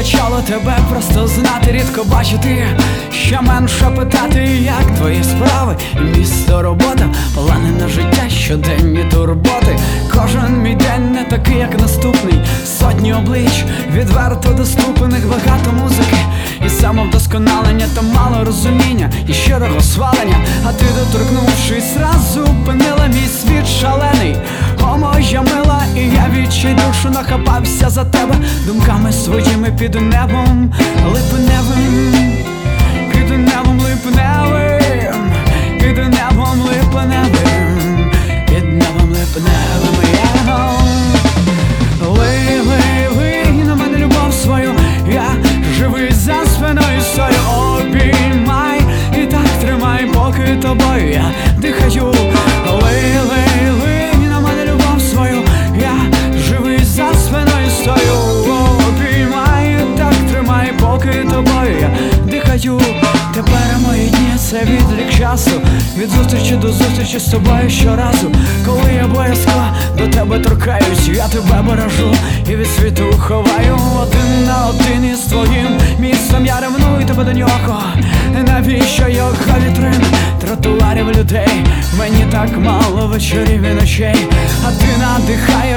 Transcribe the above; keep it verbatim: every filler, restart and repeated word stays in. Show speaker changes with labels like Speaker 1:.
Speaker 1: вистачало тебе просто знати, рідко бачити, ще менше питати, як твої справи, місто, робота, плани на життя, щоденні турботи. Кожен мій день не такий, як наступний. Сотні облич, відверто доступних, багато музики і самовдосконалення, та мало розуміння і щирого свалення. А ти, доторкнувшись, раз зупинила мій світ шалений. О, моя мила, і я відчайдушу нахапався за тебе думками своїми під небом липневим, під небом липневим, під небом липневим, під небом липневим. Лий, лий, лий на мене любов свою, я живий за спиною свою. Обіймай і так тримай, поки тобою я дихаю. Лий, лий, лий на мене любов свою, я живий за спиною стою. Обіймай і так тримай, поки тобою я дихаю. Тепер мої дні — це відлік часу, від зустрічі до зустрічі з тобою щоразу. Коли я боязко до тебе торкаюсь, я тебе бережу і від світу ховаю. Один на один із твоїм містом я ревную тебе до нього. Навіщо його вітрин, тротуарів, людей? Мені так мало вечорів і ночей, а ти надихаєш